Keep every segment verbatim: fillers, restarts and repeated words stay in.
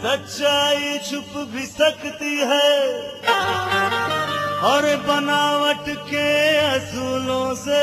सच्चाई छुप भी सकती है और बनावट के असूलों से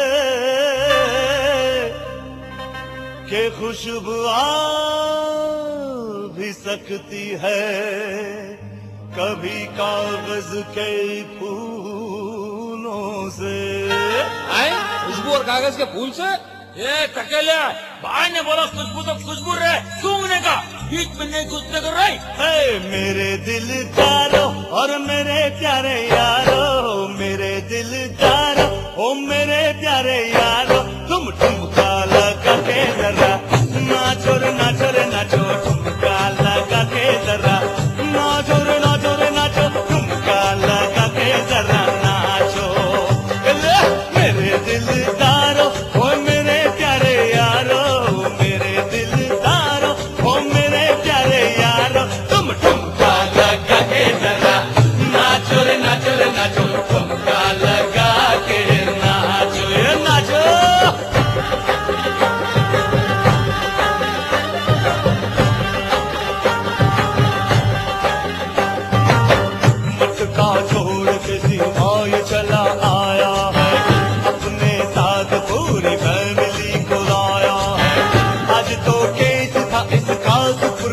के खुशबू आ भी सकती है कभी कागज के फूलों से। खुशबू और कागज के फूल से? ये टकेले भाई ने बोला खुशबू तो खुशबू रहे सूंघने का, बीच में नहीं घुसने कर रही है। मेरे दिलदारों और मेरे प्यारे यारो, मेरे दिलदारों ओ मेरे प्यारे यारो, तुम ठुमका लगा के जरा नाचो रे नाचो रे नाचो, ठुमका लगा के जरा नाचो रे नाचो रे नाचो, ठुमका लगा के जरा नाचो। मेरे दिलदारों ओ मेरे प्यारे यारो, मेरे दिलदारों ओ मेरे प्यारे यारो, तुम ठुमका लगा के जरा नाचो रे नाचो रे नाचो, ठुमका लगा के नाचो ये नाचो। मटका